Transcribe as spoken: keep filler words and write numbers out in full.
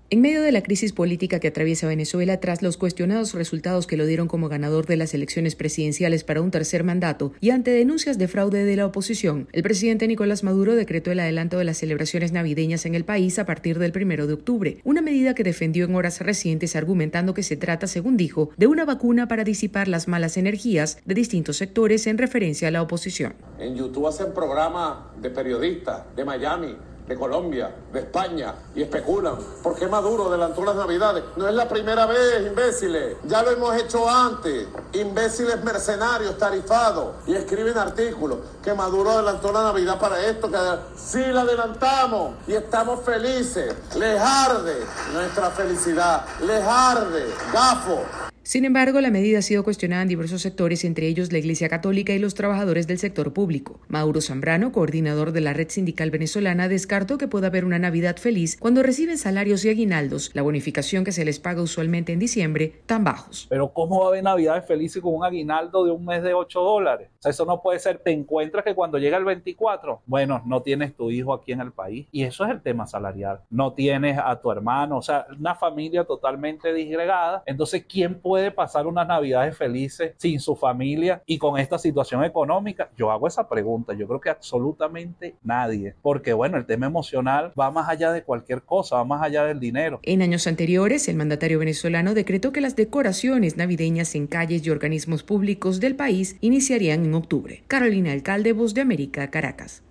En medio de la crisis política que atraviesa Venezuela tras los cuestionados resultados que lo dieron como ganador de las elecciones presidenciales para un tercer mandato y ante denuncias de fraude de la oposición, el presidente Nicolás Maduro decretó el adelanto de las celebraciones navideñas en el país a partir del primero de octubre, una medida que defendió en horas recientes argumentando que se trata, según dijo, de una vacuna para disipar las malas energías de distintos sectores en referencia a la oposición. En YouTube hacen programas de periodistas de Miami, de Colombia, de España, y especulan. ¿Por qué Maduro adelantó las Navidades? No es la primera vez, imbéciles. Ya lo hemos hecho antes. Imbéciles mercenarios, tarifados. Y escriben artículos que Maduro adelantó la Navidad para esto. Que sí la adelantamos y estamos felices. Les arde nuestra felicidad. Les arde. Gafo. Sin embargo, la medida ha sido cuestionada en diversos sectores, entre ellos la Iglesia Católica y los trabajadores del sector público. Mauro Zambrano, coordinador de la Red Sindical Venezolana, descartó que pueda haber una Navidad feliz cuando reciben salarios y aguinaldos, la bonificación que se les paga usualmente en diciembre, tan bajos. Pero ¿cómo va a haber Navidades felices con un aguinaldo de un mes de ocho dólares? O sea, eso no puede ser. Te encuentras que cuando llega el veinticuatro, bueno, no tienes tu hijo aquí en el país. Y eso es el tema salarial. No tienes a tu hermano, o sea, una familia totalmente disgregada. Entonces, ¿quién puede puede pasar unas navidades felices sin su familia y con esta situación económica? Yo hago esa pregunta. Yo creo que absolutamente nadie, porque bueno, el tema emocional va más allá de cualquier cosa, va más allá del dinero. En años anteriores, el mandatario venezolano decretó que las decoraciones navideñas en calles y organismos públicos del país iniciarían en octubre. Carolina Alcalde, Voz de América, Caracas.